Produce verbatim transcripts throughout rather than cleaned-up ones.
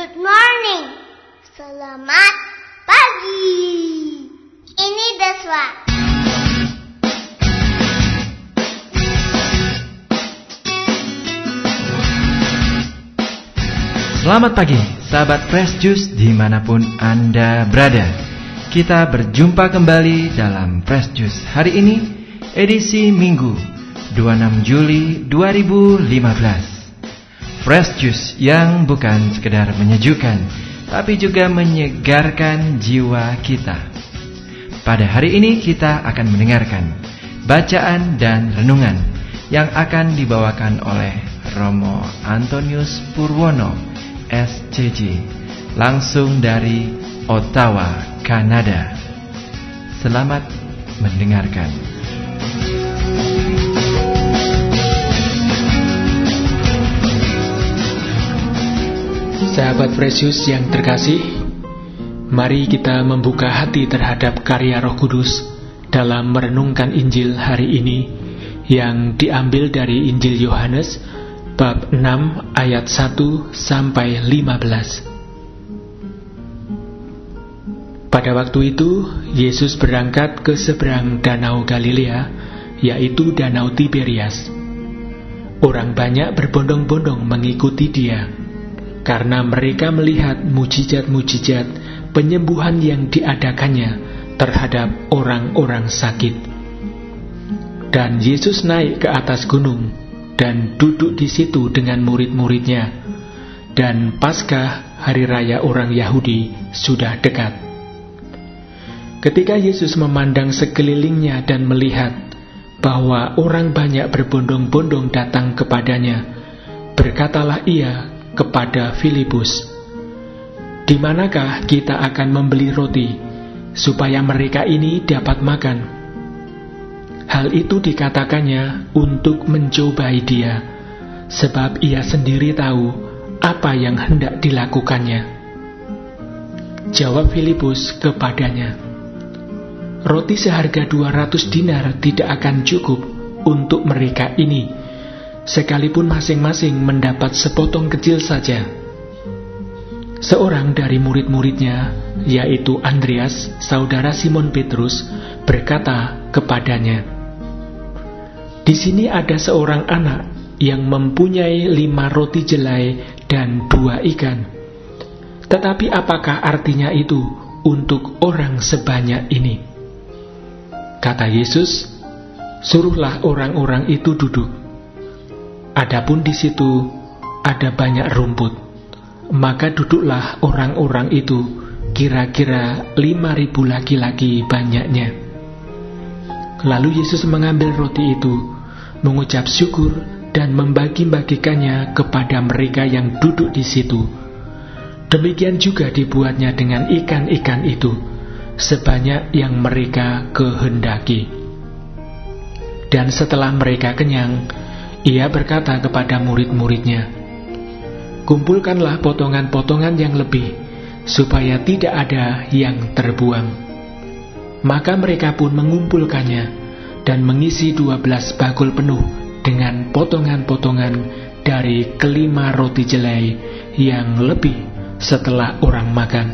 Good morning. Selamat pagi. Ini Deswa. Selamat pagi, sahabat Fresh Juice dimanapun Anda berada. Kita berjumpa kembali dalam Fresh Juice hari ini, edisi Minggu dua puluh enam Juli dua ribu lima belas. Fresh Juice yang bukan sekedar menyejukkan, tapi juga menyegarkan jiwa kita. Pada hari ini kita akan mendengarkan bacaan dan renungan yang akan dibawakan oleh Romo Antonius Purwono, S C J, langsung dari Ottawa, Kanada. Selamat mendengarkan. Sahabat Precious yang terkasih, mari kita membuka hati terhadap karya Roh Kudus dalam merenungkan Injil hari ini yang diambil dari Injil Yohanes bab enam ayat satu sampai lima belas. Pada waktu itu, Yesus berangkat ke seberang danau Galilea, yaitu danau Tiberias. Orang banyak berbondong-bondong mengikuti dia, karena mereka melihat mujizat-mujizat penyembuhan yang diadakannya terhadap orang-orang sakit. Dan Yesus naik ke atas gunung dan duduk di situ dengan murid-muridnya. Dan Paskah, hari raya orang Yahudi, sudah dekat. Ketika Yesus memandang sekelilingnya dan melihat bahwa orang banyak berbondong-bondong datang kepadanya, berkatalah ia kepada Filipus, "Di manakah kita akan membeli roti supaya mereka ini dapat makan?" Hal itu dikatakannya untuk mencobai dia, sebab ia sendiri tahu apa yang hendak dilakukannya. Jawab Filipus kepadanya, "Roti seharga dua ratus dinar tidak akan cukup untuk mereka ini, sekalipun masing-masing mendapat sepotong kecil saja." Seorang dari murid-muridnya, yaitu Andreas, saudara Simon Petrus, berkata kepadanya, "Di sini ada seorang anak yang mempunyai lima roti jelai dan dua ikan. Tetapi apakah artinya itu untuk orang sebanyak ini?" Kata Yesus, "Suruhlah orang-orang itu duduk." Adapun di situ ada banyak rumput, maka duduklah orang-orang itu, kira-kira lima ribu laki-laki banyaknya. Lalu Yesus mengambil roti itu, mengucap syukur dan membagi-bagikannya kepada mereka yang duduk di situ. Demikian juga dibuatnya dengan ikan-ikan itu, sebanyak yang mereka kehendaki. Dan setelah mereka kenyang, Ia berkata kepada murid-muridnya, "Kumpulkanlah potongan-potongan yang lebih, supaya tidak ada yang terbuang." Maka mereka pun mengumpulkannya, dan mengisi dua belas bakul penuh dengan potongan-potongan dari kelima roti jelai yang lebih setelah orang makan.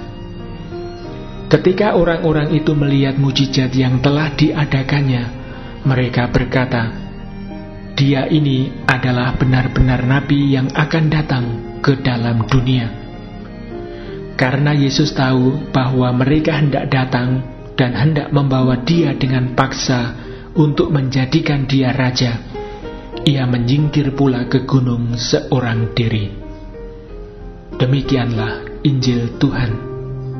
Ketika orang-orang itu melihat mujizat yang telah diadakannya, mereka berkata, "Dia ini adalah benar-benar nabi yang akan datang ke dalam dunia." Karena Yesus tahu bahwa mereka hendak datang dan hendak membawa dia dengan paksa untuk menjadikan dia raja, ia menyingkir pula ke gunung seorang diri. Demikianlah Injil Tuhan.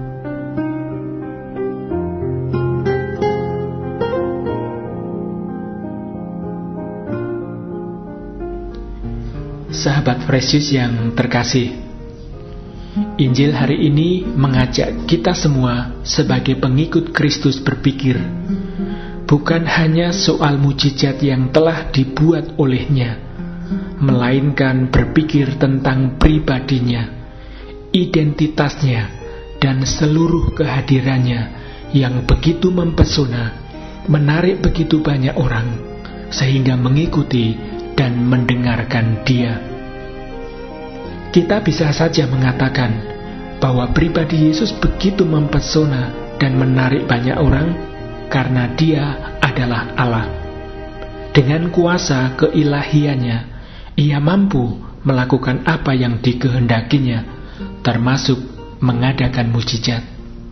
Sahabat Precious yang terkasih, Injil hari ini mengajak kita semua sebagai pengikut Kristus berpikir bukan hanya soal mujizat yang telah dibuat olehnya, melainkan berpikir tentang pribadinya, identitasnya, dan seluruh kehadirannya yang begitu mempesona, menarik begitu banyak orang, sehingga mengikuti dan mendengarkan dia. Kita bisa saja mengatakan bahwa pribadi Yesus begitu mempesona dan menarik banyak orang karena Dia adalah Allah. Dengan kuasa keilahiannya, Ia mampu melakukan apa yang dikehendakinya, termasuk mengadakan mukjizat.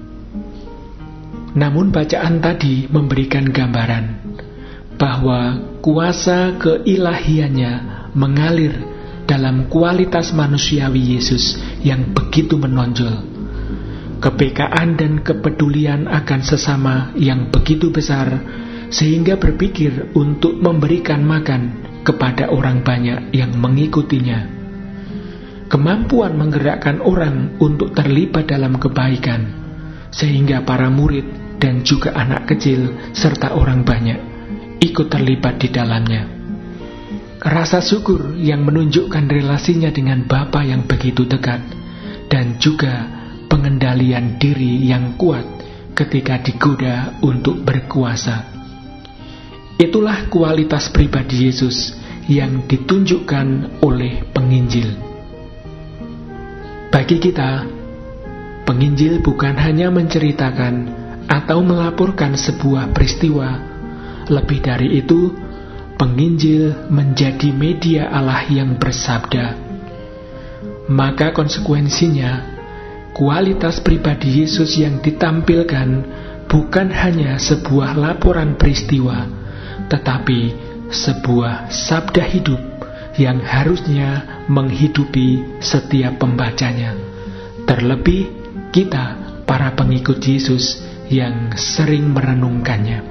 Namun bacaan tadi memberikan gambaran bahwa kuasa keilahiannya mengalir dalam kualitas manusiawi Yesus yang begitu menonjol. Kepekaan dan kepedulian akan sesama yang begitu besar sehingga berpikir untuk memberikan makan kepada orang banyak yang mengikutinya. Kemampuan menggerakkan orang untuk terlibat dalam kebaikan, sehingga para murid dan juga anak kecil serta orang banyak ikut terlibat di dalamnya. Rasa syukur yang menunjukkan relasinya dengan Bapa yang begitu dekat, dan juga pengendalian diri yang kuat ketika digoda untuk berkuasa. Itulah kualitas pribadi Yesus yang ditunjukkan oleh penginjil. Bagi kita, penginjil bukan hanya menceritakan atau melaporkan sebuah peristiwa. Lebih dari itu, penginjil menjadi media Allah yang bersabda. Maka konsekuensinya, kualitas pribadi Yesus yang ditampilkan bukan hanya sebuah laporan peristiwa, tetapi sebuah sabda hidup yang harusnya menghidupi setiap pembacanya. Terlebih kita, para pengikut Yesus yang sering merenungkannya.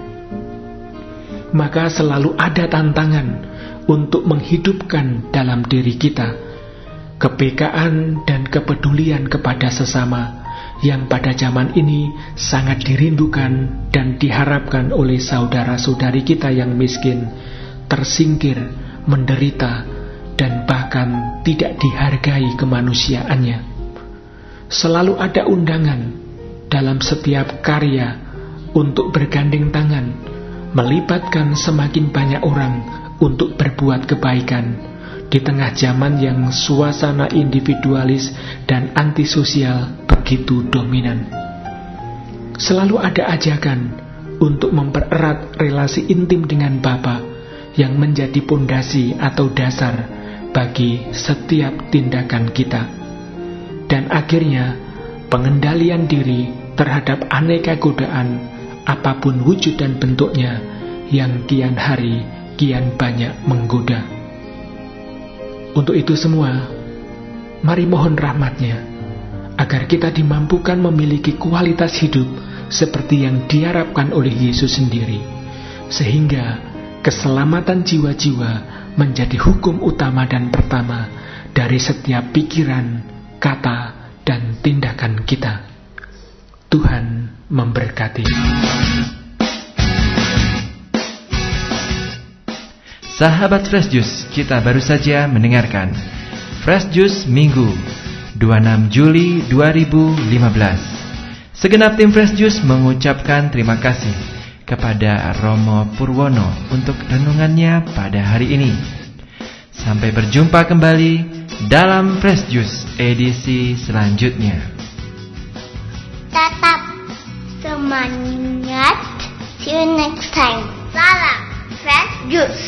Maka selalu ada tantangan untuk menghidupkan dalam diri kita kepekaan dan kepedulian kepada sesama yang pada zaman ini sangat dirindukan dan diharapkan oleh saudara-saudari kita yang miskin, tersingkir, menderita, dan bahkan tidak dihargai kemanusiaannya. Selalu ada undangan dalam setiap karya untuk bergandeng tangan, melibatkan semakin banyak orang untuk berbuat kebaikan di tengah zaman yang suasana individualis dan antisosial begitu dominan. Selalu ada ajakan untuk mempererat relasi intim dengan Bapa yang menjadi pondasi atau dasar bagi setiap tindakan kita. Dan akhirnya, pengendalian diri terhadap aneka godaan apapun wujud dan bentuknya yang kian hari kian banyak menggoda. Untuk itu semua, mari mohon rahmat-Nya agar kita dimampukan memiliki kualitas hidup seperti yang diharapkan oleh Yesus sendiri, sehingga keselamatan jiwa-jiwa menjadi hukum utama dan pertama dari setiap pikiran, kata, dan tindakan kita. Tuhan memberkati. Sahabat Fresh Juice, kita baru saja mendengarkan Fresh Juice Minggu dua puluh enam Juli dua ribu lima belas. Segenap tim Fresh Juice mengucapkan terima kasih kepada Romo Purwono untuk renungannya pada hari ini. Sampai berjumpa kembali dalam Fresh Juice edisi selanjutnya. Tetap semangat. See you next time. Salam Fresh Juice.